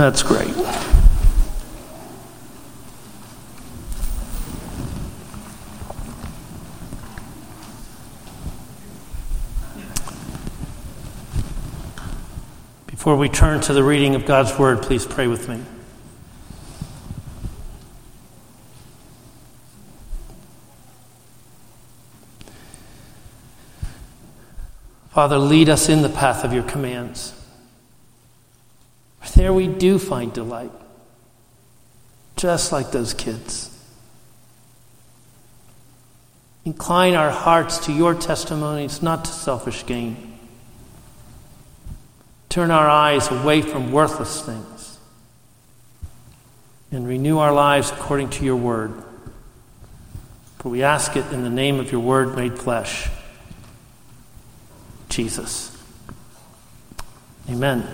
That's great. Before we turn to the reading of God's Word, please pray with me. Father, lead us in the path of your commands. There we do find delight, just like those kids. Incline our hearts to your testimonies, not to selfish gain. Turn our eyes away from worthless things and renew our lives according to your word. For we ask it in the name of your word made flesh, Jesus. Amen.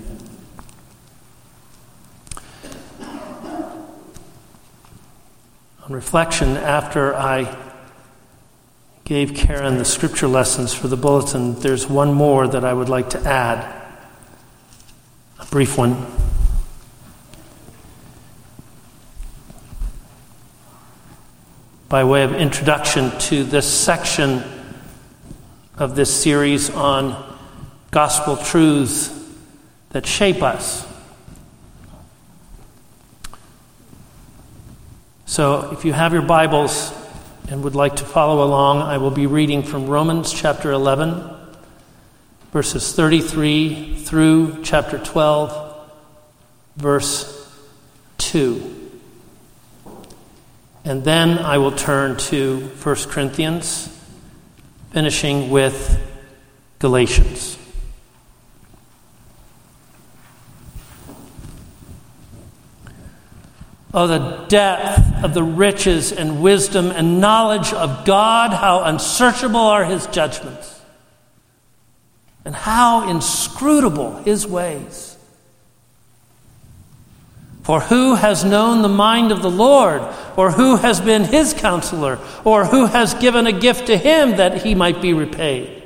On reflection, after I gave Karen the scripture lessons for the bulletin, there's one more that I would like to add. A brief one. By way of introduction to this section of this series on gospel truths that shape us. So if you have your Bibles and would like to follow along, I will be reading from Romans chapter 11, verses 33 through chapter 12, verse 2. And then I will turn to 1 Corinthians, finishing with Galatians. Oh, the depth of the riches and wisdom and knowledge of God, how unsearchable are his judgments, and how inscrutable his ways. For who has known the mind of the Lord, or who has been his counselor, or who has given a gift to him that he might be repaid?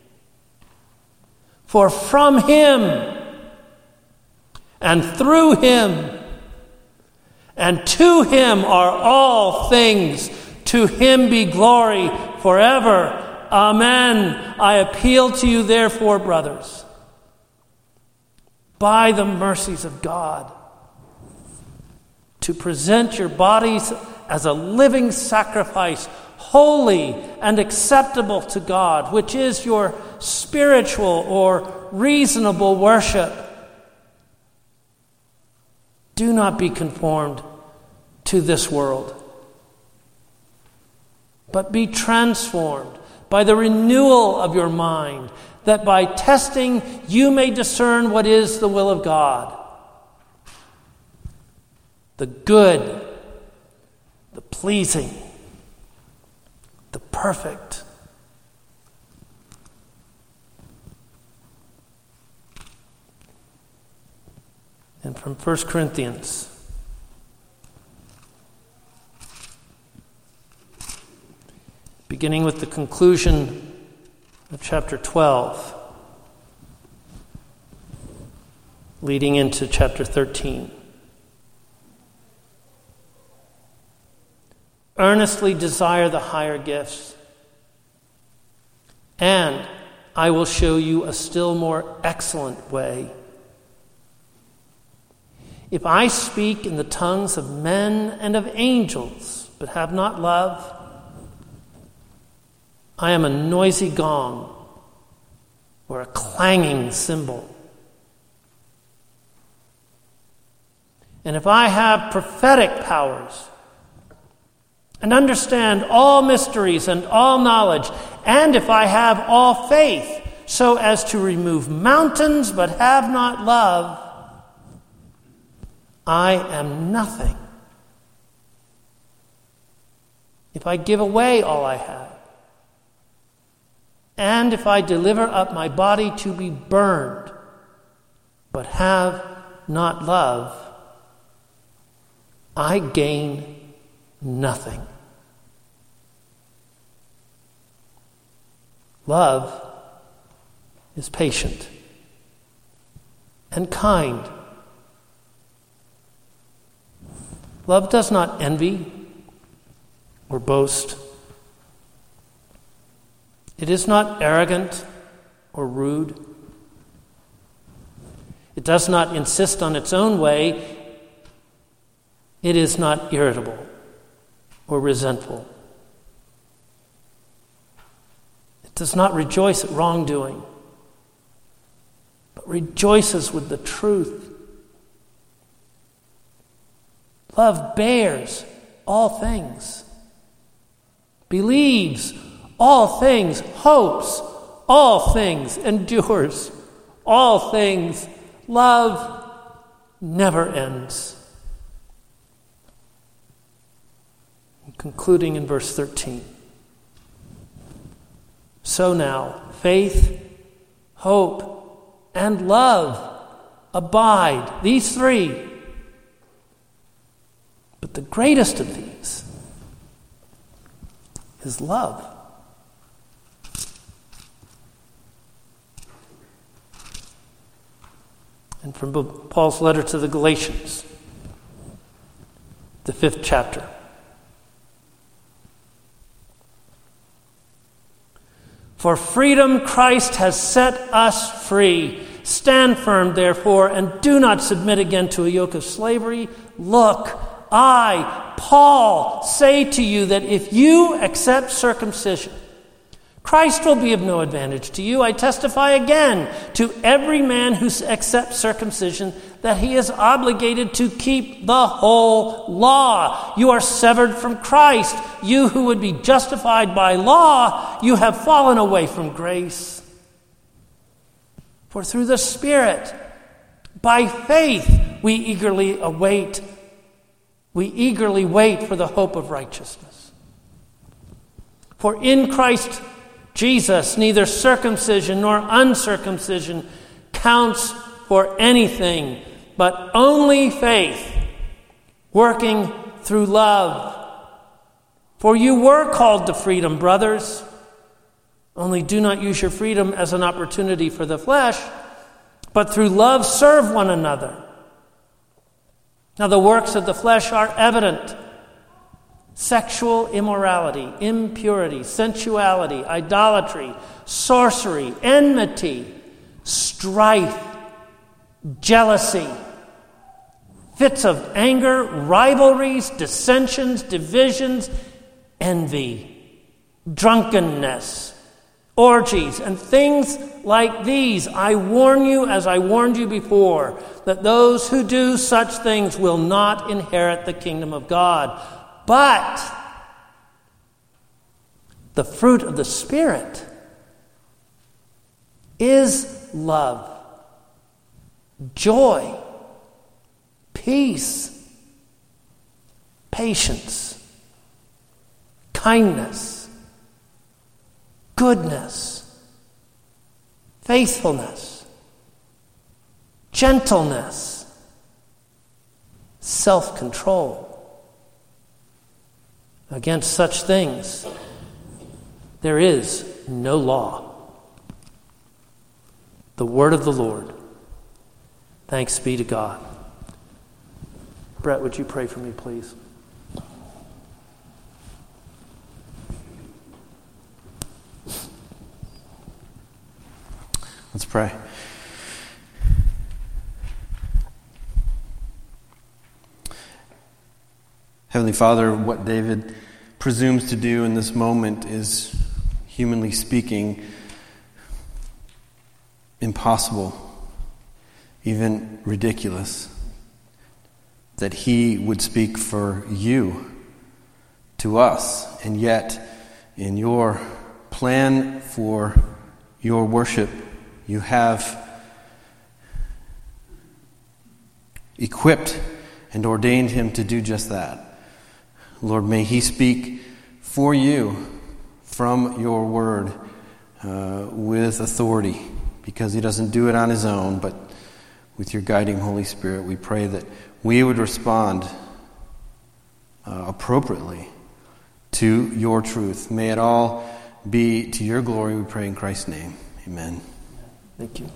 For from him, and through him, and to him are all things. To him be glory forever. Amen. I appeal to you, therefore, brothers, by the mercies of God, to present your bodies as a living sacrifice, holy and acceptable to God, which is your spiritual or reasonable worship. Do not be conformed to this world, but be transformed by the renewal of your mind, that by testing you may discern what is the will of God, the good, the pleasing, the perfect. And from 1 Corinthians, beginning with the conclusion of chapter 12, leading into chapter 13. Earnestly desire the higher gifts, and I will show you a still more excellent way. If I speak in the tongues of men and of angels, but have not love, I am a noisy gong or a clanging cymbal. And if I have prophetic powers and understand all mysteries and all knowledge, and if I have all faith so as to remove mountains but have not love, I am nothing. If I give away all I have, and if I deliver up my body to be burned, but have not love, I gain nothing. Love is patient and kind. Love does not envy or boast. It is not arrogant or rude. It does not insist on its own way. It is not irritable or resentful. It does not rejoice at wrongdoing, but rejoices with the truth. Love bears all things, believes all things, hopes all things, endures all things. Love never ends. Concluding in verse 13. So now, faith, hope, and love abide, these three. But the greatest of these is love. And from Paul's letter to the Galatians, the 5th chapter. For freedom Christ has set us free. Stand firm, therefore, and do not submit again to a yoke of slavery. Look, I, Paul, say to you that if you accept circumcision, Christ will be of no advantage to you. I testify again to every man who accepts circumcision that he is obligated to keep the whole law. You are severed from Christ. You who would be justified by law, you have fallen away from grace. For through the Spirit, by faith, we eagerly wait for the hope of righteousness. For in Christ Jesus, neither circumcision nor uncircumcision counts for anything, but only faith, working through love. For you were called to freedom, brothers. Only do not use your freedom as an opportunity for the flesh, but through love serve one another. Now the works of the flesh are evident: sexual immorality, impurity, sensuality, idolatry, sorcery, enmity, strife, jealousy, fits of anger, rivalries, dissensions, divisions, envy, drunkenness, orgies, and things like these. I warn you, as I warned you before, that those who do such things will not inherit the kingdom of God. But the fruit of the Spirit is love, joy, peace, patience, kindness, goodness, faithfulness, gentleness, self-control. Against such things, there is no law. The word of the Lord. Thanks be to God. Brett, would you pray for me, please? Let's pray. Heavenly Father, what David presumes to do in this moment is, humanly speaking, impossible, even ridiculous. That he would speak for you to us, and yet in your plan for your worship, you have equipped and ordained him to do just that. Lord, may he speak for you from your word with authority, because he doesn't do it on his own, but with your guiding Holy Spirit. We pray that we would respond appropriately to your truth. May it all be to your glory, we pray in Christ's name. Amen. Thank you.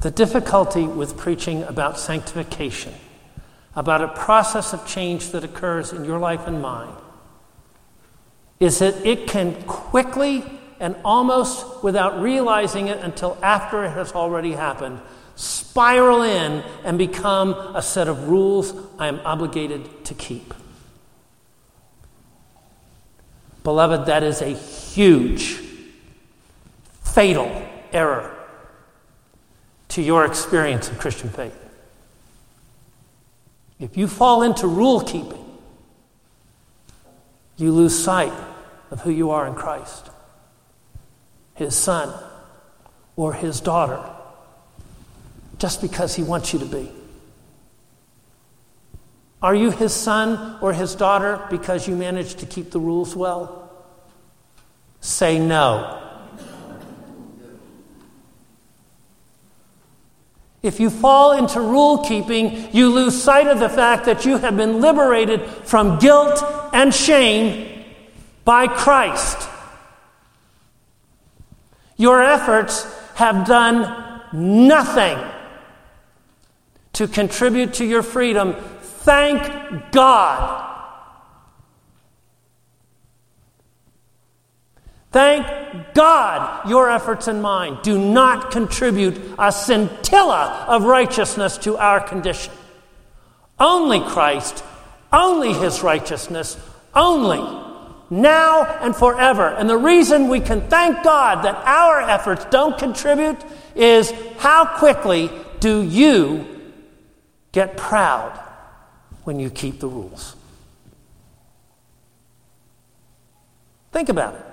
The difficulty with preaching about sanctification, about a process of change that occurs in your life and mine, is that it can quickly and almost without realizing it until after it has already happened, spiral in and become a set of rules I am obligated to keep. Beloved, that is a huge, fatal error to your experience of Christian faith. If you fall into rule keeping, you lose sight of who you are in Christ, his son or his daughter, just because he wants you to be. Are you his son or his daughter because you managed to keep the rules well? Say no. If you fall into rule keeping, you lose sight of the fact that you have been liberated from guilt and shame by Christ. Your efforts have done nothing to contribute to your freedom. Thank God. Thank God your efforts and mine do not contribute a scintilla of righteousness to our condition. Only Christ, only his righteousness, only, now and forever. And the reason we can thank God that our efforts don't contribute is how quickly do you get proud when you keep the rules? Think about it.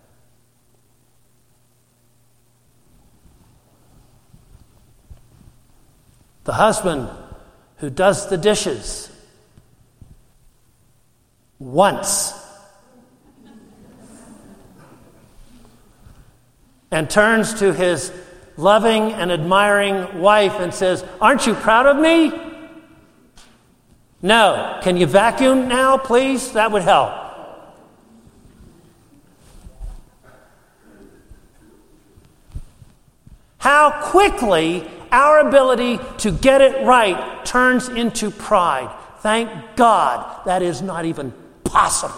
The husband who does the dishes once and turns to his loving and admiring wife and says, "Aren't you proud of me?" "No. Can you vacuum now, please? That would help." How quickly our ability to get it right turns into pride. Thank God that is not even possible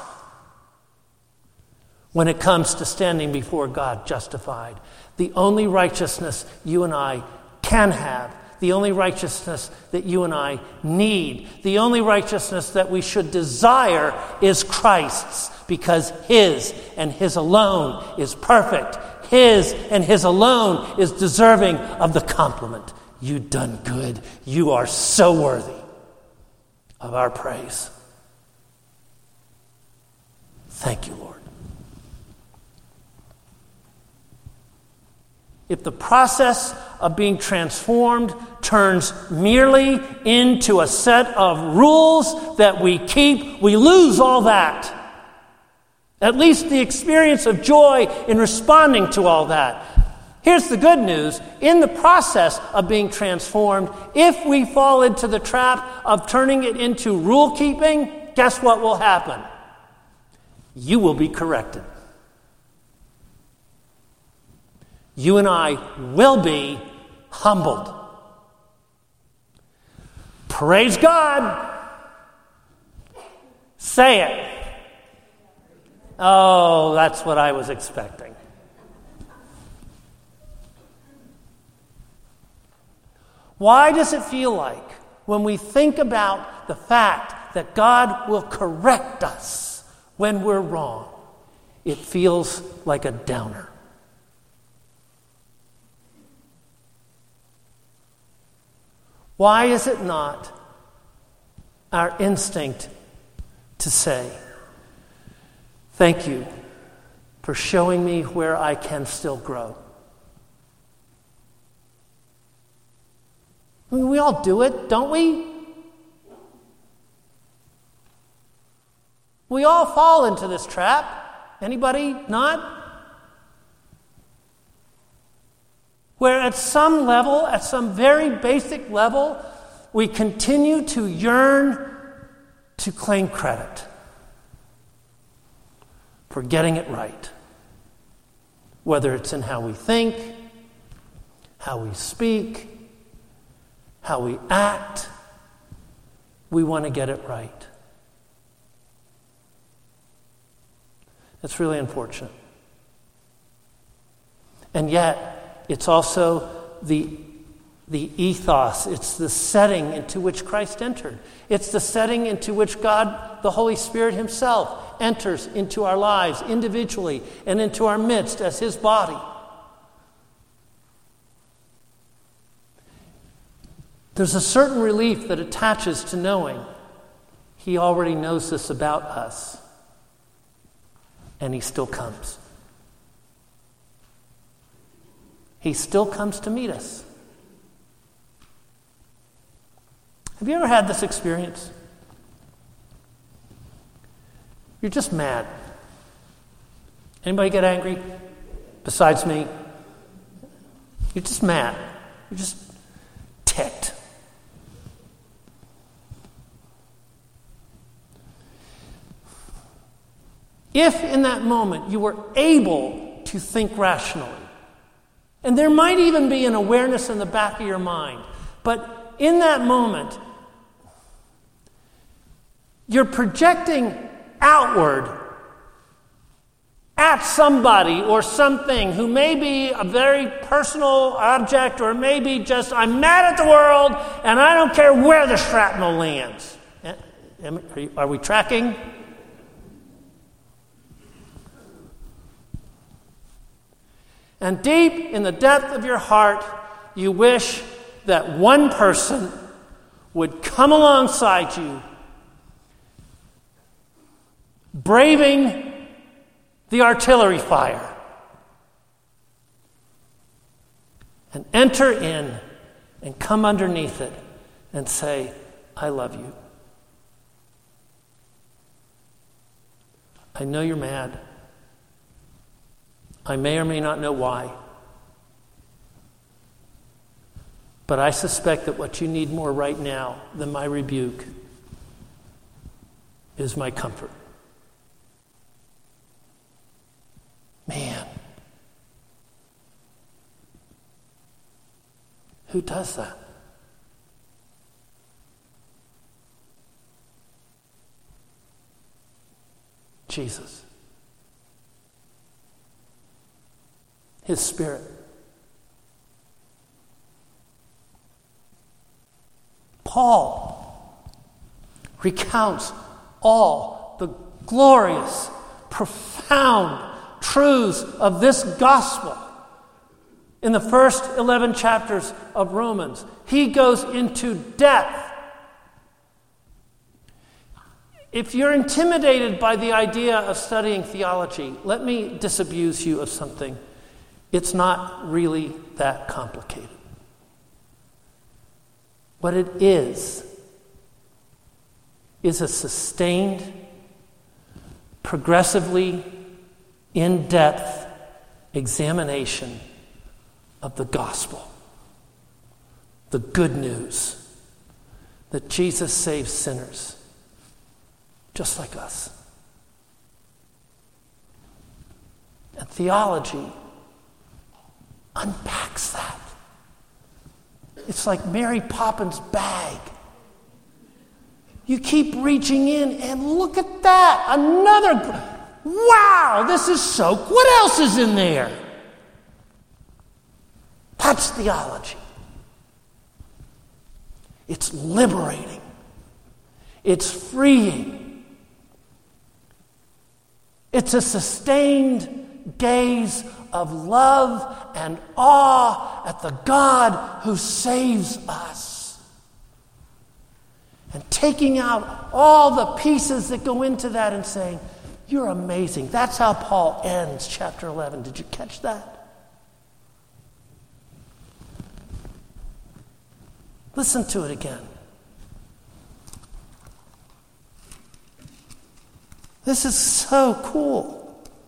when it comes to standing before God justified. The only righteousness you and I can have, the only righteousness that you and I need, the only righteousness that we should desire is Christ's, because his and his alone is perfect. His and his alone is deserving of the compliment. You done good. You are so worthy of our praise. Thank you, Lord. If the process of being transformed turns merely into a set of rules that we keep, we lose all that. At least the experience of joy in responding to all that. Here's the good news. In the process of being transformed, if we fall into the trap of turning it into rule keeping, guess what will happen? You will be corrected. You and I will be humbled. Praise God. Say it. Oh, that's what I was expecting. Why does it feel like when we think about the fact that God will correct us when we're wrong, it feels like a downer? Why is it not our instinct to say, "Thank you for showing me where I can still grow"? I mean, we all do it, don't we? We all fall into this trap. Anybody not? Where at some level, at some very basic level, we continue to yearn to claim credit for getting it right. Whether it's in how we think, how we speak, how we act. We want to get it right. It's really unfortunate. And yet, it's also the ethos, it's the setting into which Christ entered. It's the setting into which God, the Holy Spirit himself, enters into our lives individually and into our midst as his body. There's a certain relief that attaches to knowing he already knows this about us, and he still comes. He still comes to meet us. Have you ever had this experience? You're just mad. Anybody get angry besides me? You're just mad. You're just ticked. If in that moment you were able to think rationally, and there might even be an awareness in the back of your mind, but in that moment, you're projecting outward at somebody or something who may be a very personal object, or maybe just, I'm mad at the world and I don't care where the shrapnel lands. Are we tracking? And deep in the depth of your heart, you wish that one person would come alongside you, braving the artillery fire, and enter in and come underneath it and say, I love you. I know you're mad. I may or may not know why. But I suspect that what you need more right now than my rebuke is my comfort. Man. Who does that? Jesus. His Spirit. Paul recounts all the glorious, profound truths of this gospel in the first 11 chapters of Romans. He goes into depth. If you're intimidated by the idea of studying theology, let me disabuse you of something. It's not really that complicated. What it is a sustained, progressively in-depth examination of the gospel, the good news that Jesus saves sinners just like us. And theology unpacks that. It's like Mary Poppins' bag. You keep reaching in and look at that. Another. Wow, this is so. What else is in there? That's theology. It's liberating. It's freeing. It's a sustained gaze of love and awe at the God who saves us. And taking out all the pieces that go into that and saying, you're amazing. That's how Paul ends chapter 11. Did you catch that? Listen to it again. This is so cool.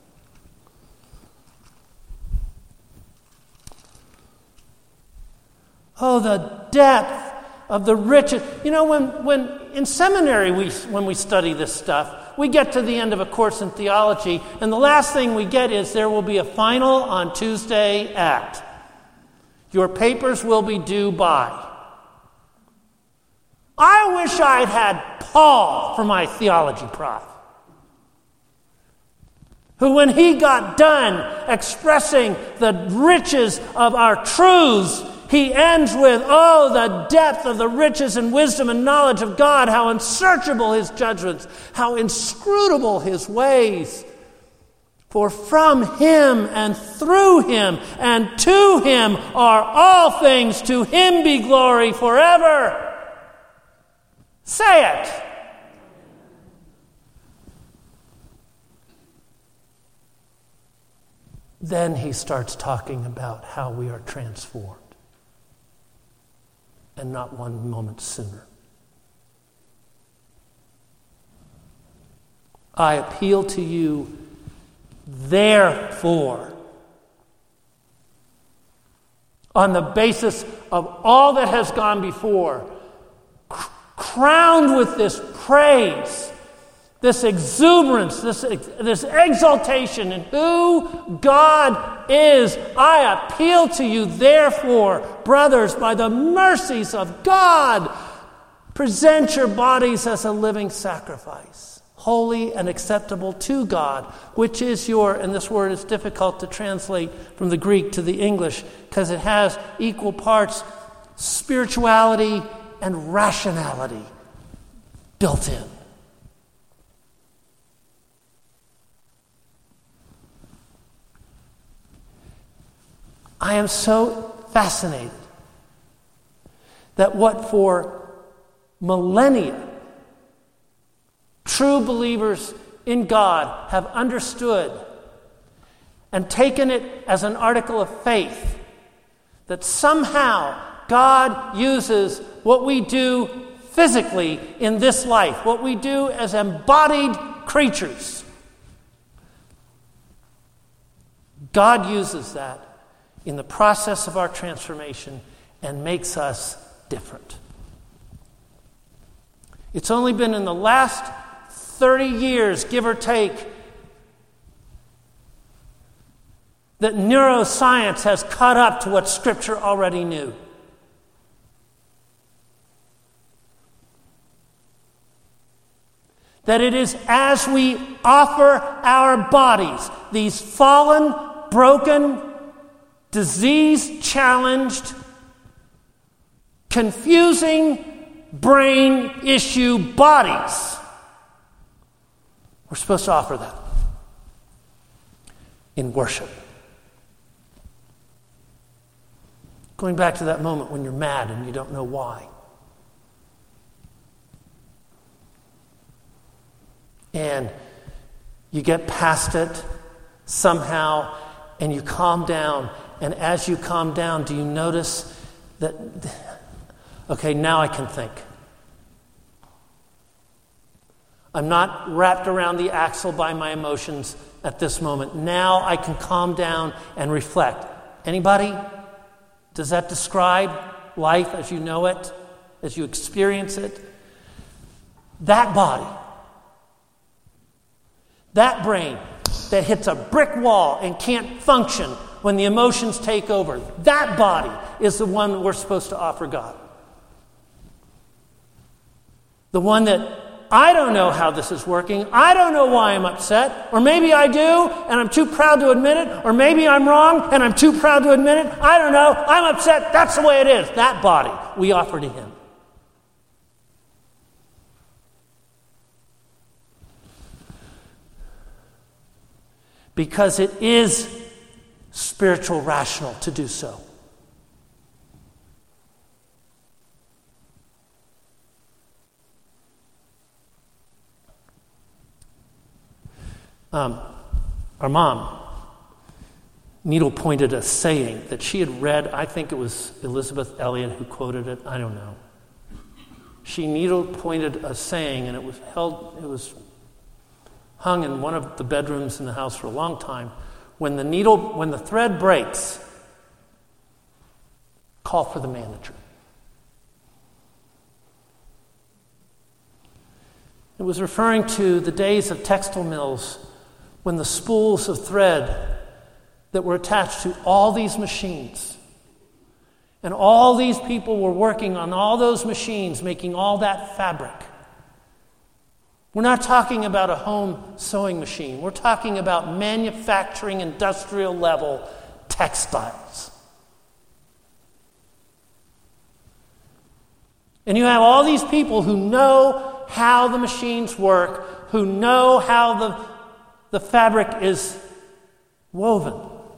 Oh, the depth of the riches. You know, when in seminary, when we study this stuff, we get to the end of a course in theology, and the last thing we get is there will be a final on Tuesday at. Your papers will be due by. I wish I'd had Paul for my theology prof, who, when he got done expressing the riches of our truths, he ends with, oh, the depth of the riches and wisdom and knowledge of God, how unsearchable his judgments, how inscrutable his ways. For from him and through him and to him are all things. To him be glory forever. Say it. Then he starts talking about how we are transformed. And not one moment sooner. I appeal to you, therefore, on the basis of all that has gone before, crowned with this praise, this exuberance, this exaltation in who God is, I appeal to you, therefore, brothers, by the mercies of God, present your bodies as a living sacrifice, holy and acceptable to God, which is your, and this word is difficult to translate from the Greek to the English because it has equal parts spirituality and rationality built in. I am so fascinated that what for millennia true believers in God have understood and taken it as an article of faith, that somehow God uses what we do physically in this life, what we do as embodied creatures. God uses that in the process of our transformation and makes us different. It's only been in the last 30 years, give or take, that neuroscience has caught up to what Scripture already knew. That it is as we offer our bodies, these fallen, broken, disease-challenged, confusing brain issue bodies, we're supposed to offer that in worship. Going back to that moment when you're mad and you don't know why. And you get past it somehow and you calm down. And as you calm down, do you notice that, okay, now I can think. I'm not wrapped around the axle by my emotions at this moment. Now I can calm down and reflect. Anybody? Does that describe life as you know it, as you experience it? That body, that brain that hits a brick wall and can't function when the emotions take over, that body is the one that we're supposed to offer God. The one that I don't know how this is working. I don't know why I'm upset. Or maybe I do, and I'm too proud to admit it. Or maybe I'm wrong, and I'm too proud to admit it. I don't know. I'm upset. That's the way it is. That body we offer to Him. Because it is spiritual rational to do so. Our mom needle-pointed a saying that she had read. I think it was Elizabeth Elliot who quoted it. I don't know. She needle-pointed a saying, and it was hung in one of the bedrooms in the house for a long time. When the thread breaks, call for the manager. It was referring to the days of textile mills when the spools of thread that were attached to all these machines And all these people were working on all those machines, making all that fabric. We're not talking about a home sewing machine. We're talking about manufacturing, industrial level textiles. And you have all these people who know how the machines work, who know how the fabric is woven.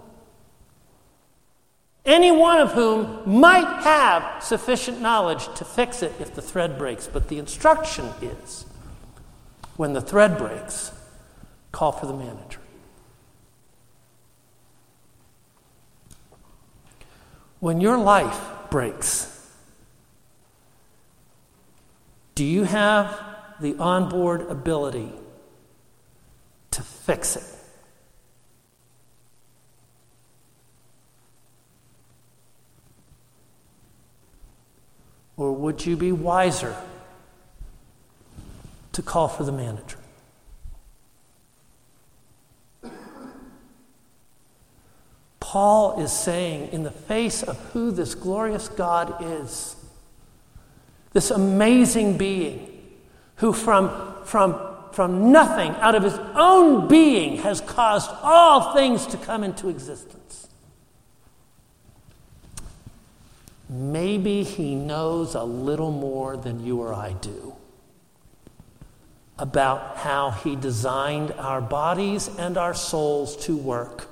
Any one of whom might have sufficient knowledge to fix it if the thread breaks. But the instruction is, when the thread breaks, call for the manager. When your life breaks, do you have the onboard ability to fix it? Or would you be wiser to call for the manager? Paul is saying, in the face of who this glorious God is, this amazing being who from nothing, out of his own being, has caused all things to come into existence. Maybe he knows a little more than you or I do about how he designed our bodies and our souls to work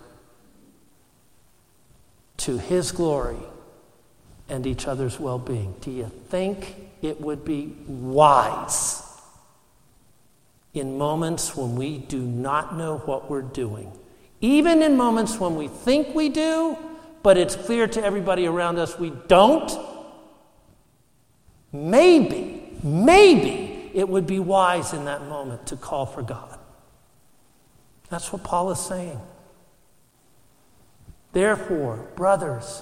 to his glory and each other's well-being. Do you think it would be wise in moments when we do not know what we're doing, even in moments when we think we do, but it's clear to everybody around us we don't? Maybe it would be wise in that moment to call for God. That's what Paul is saying. Therefore, brothers,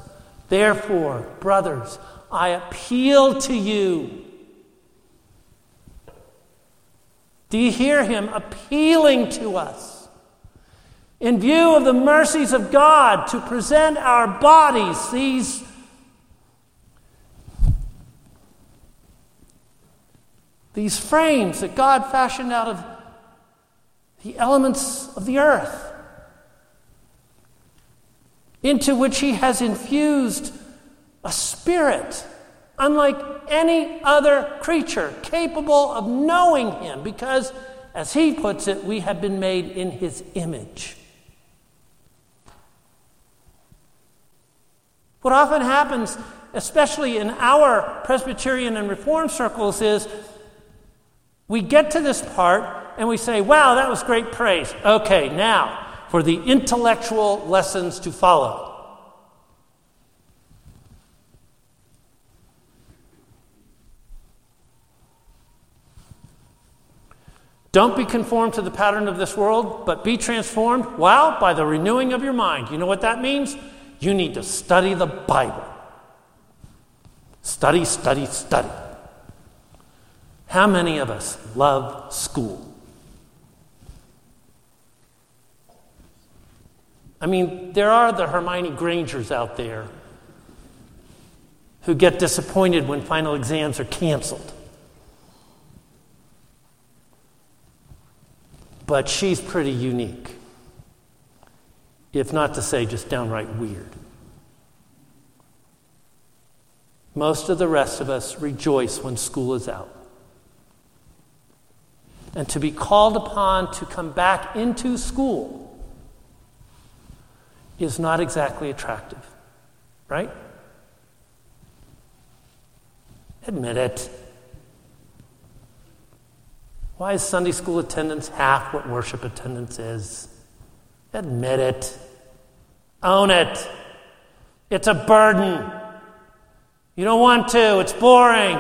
I appeal to you. Do you hear him appealing to us? In view of the mercies of God, to present our bodies, these frames that God fashioned out of the elements of the earth, into which he has infused a spirit unlike any other creature capable of knowing him, because, as he puts it, we have been made in his image. What often happens, especially in our Presbyterian and Reformed circles, is we get to this part and we say, wow, that was great praise. Okay, now for the intellectual lessons to follow. Don't be conformed to the pattern of this world, but be transformed, well, by the renewing of your mind. You know what that means? You need to study the Bible. Study. How many of us love school? I mean, there are the Hermione Grangers out there who get disappointed when final exams are canceled. But she's pretty unique, if not to say just downright weird. Most of the rest of us rejoice when school is out. And to be called upon to come back into school is not exactly attractive, right? Admit it. Why is Sunday school attendance half what worship attendance is? Admit it. Own it. It's a burden. You don't want to. It's boring.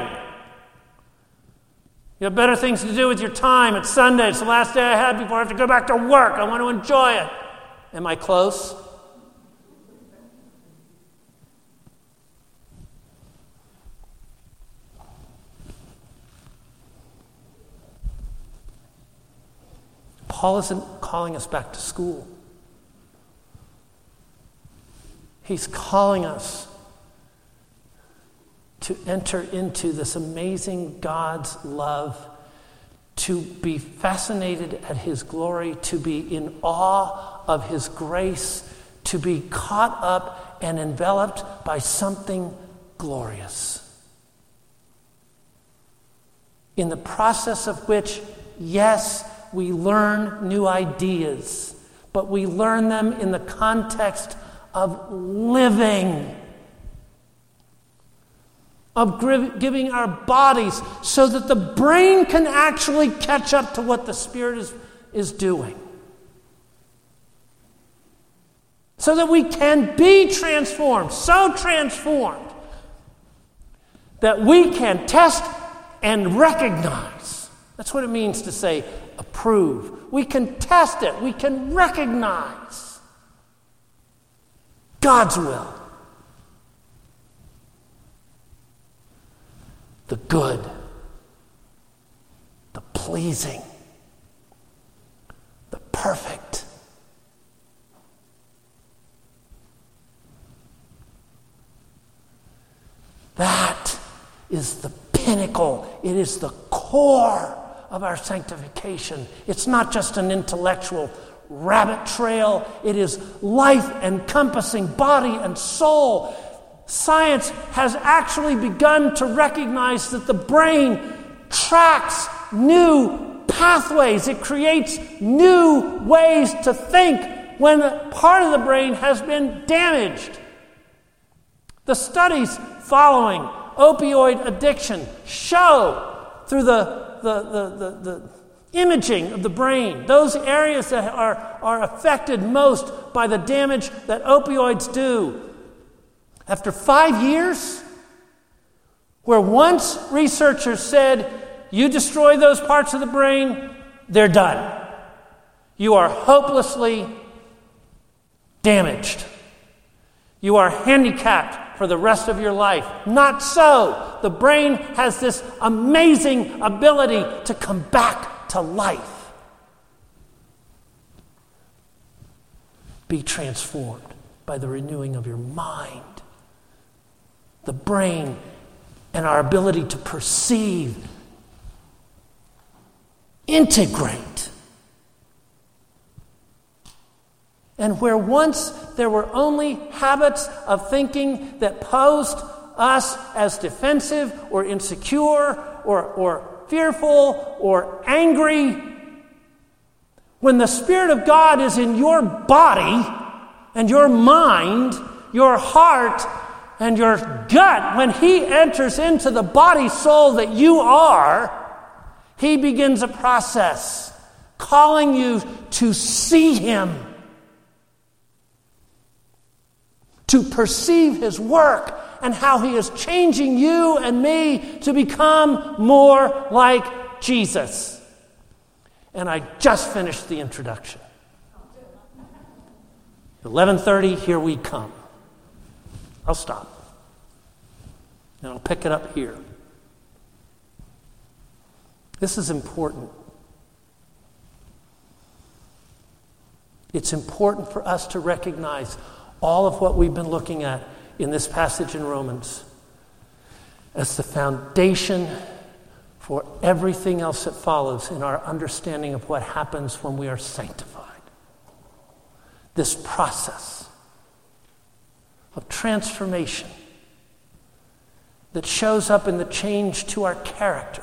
You have better things to do with your time. It's Sunday. It's the last day I have before I have to go back to work. I want to enjoy it. Am I close? Paul isn't calling us back to school. He's calling us to enter into this amazing God's love, to be fascinated at his glory, to be in awe of his grace, to be caught up and enveloped by something glorious. In the process of which, yes, we learn new ideas, but we learn them in the context of living, of giving our bodies so that the brain can actually catch up to what the Spirit is doing. So that we can be transformed, so transformed that we can test and recognize. That's what it means to say approve. We can test it. We can recognize God's will. The good, the pleasing, the perfect. That is the pinnacle. It is the core of our sanctification. It's not just an intellectual rabbit trail. It is life encompassing body and soul. Science has actually begun to recognize that the brain tracks new pathways. It creates new ways to think when a part of the brain has been damaged. The studies following opioid addiction show through the imaging of the brain, those areas that are affected most by the damage that opioids do. After 5 years, where once researchers said, you destroy those parts of the brain, they're done. You are hopelessly damaged. You are handicapped for the rest of your life. Not so. The brain has this amazing ability to come back to life. Be transformed by the renewing of your mind. The brain and our ability to perceive, integrate. And where once there were only habits of thinking that posed us as defensive or insecure or fearful or angry, when the Spirit of God is in your body and your mind, your heart, and your gut, when He enters into the body soul that you are, He begins a process calling you to see Him, to perceive His work and how He is changing you and me to become more like Jesus. And I just finished the introduction. 11:30, here we come. I'll stop. And I'll pick it up here. This is important. It's important for us to recognize all of what we've been looking at in this passage in Romans as the foundation for everything else that follows in our understanding of what happens when we are sanctified. This process of transformation that shows up in the change to our character,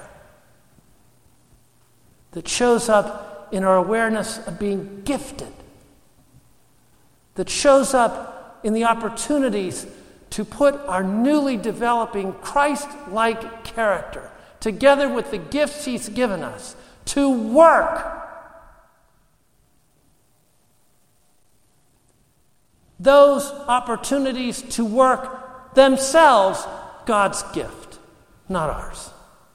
that shows up in our awareness of being gifted, that shows up in the opportunities to put our newly developing Christ-like character together with the gifts He's given us to work. Those opportunities to work themselves, God's gift, not ours.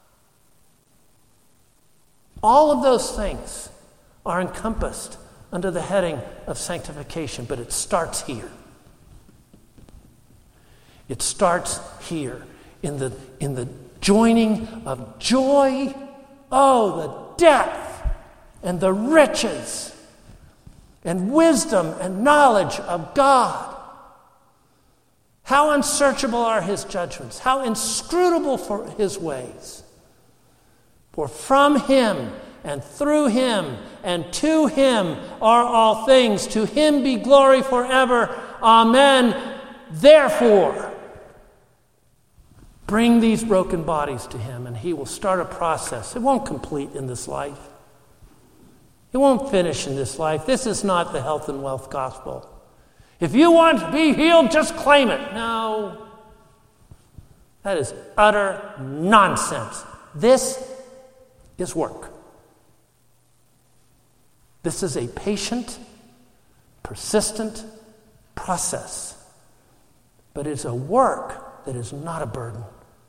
All of those things are encompassed under the heading of sanctification, but it starts here. It starts here in the joining of joy. Oh, the depth and the riches and wisdom and knowledge of God How unsearchable are his judgments, how inscrutable for his ways. For from him and through him and to him are all things. To him be glory forever. Amen. Therefore, bring these broken bodies to him, and he will start a process. It won't complete in this life. It won't finish in this life. This is not the health and wealth gospel. If you want to be healed, just claim it. No. That is utter nonsense. This is work. This is a patient, persistent process. But it's a work that is not a burden.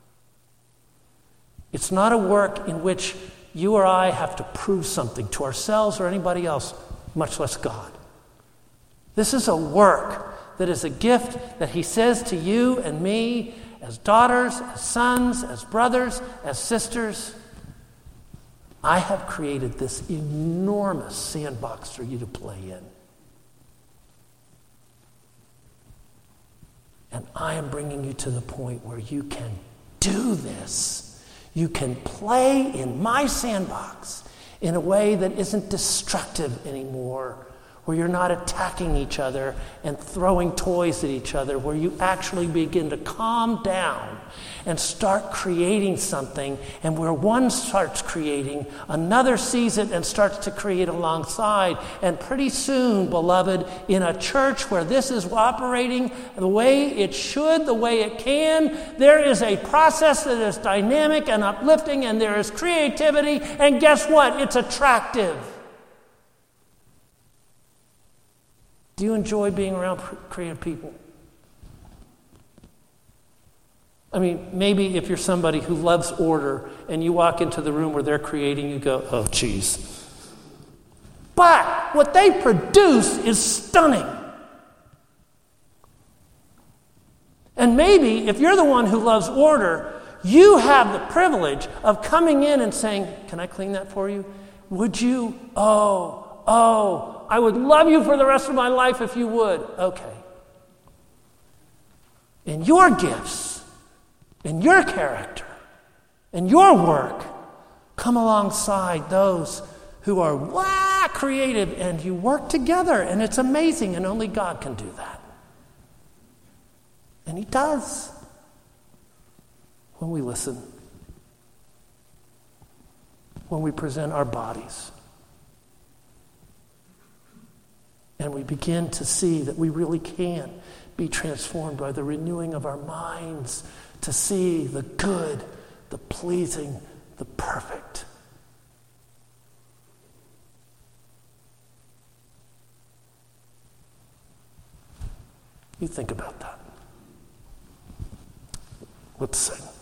It's not a work in which you or I have to prove something to ourselves or anybody else, much less God. This is a work that is a gift that he says to you and me as daughters, as sons, as brothers, as sisters. I have created this enormous sandbox for you to play in. And I am bringing you to the point where you can do this. You can play in my sandbox in a way that isn't destructive anymore, where you're not attacking each other and throwing toys at each other, where you actually begin to calm down and start creating something, and where one starts creating, another sees it and starts to create alongside. And pretty soon, beloved, in a church where this is operating the way it should, the way it can, there is a process that is dynamic and uplifting, and there is creativity, and guess what? It's attractive. Do you enjoy being around creative people? I mean, maybe if you're somebody who loves order and you walk into the room where they're creating, you go, oh, geez. But what they produce is stunning. And maybe if you're the one who loves order, you have the privilege of coming in and saying, can I clean that for you? Would you? Oh, I would love you for the rest of my life if you would. Okay. And your gifts, and your character, and your work come alongside those who are creative, and you work together, and it's amazing, and only God can do that. And he does when we listen, when we present our bodies. And we begin to see that we really can be transformed by the renewing of our minds to see the good, the pleasing, the perfect. You think about that. Let's sing.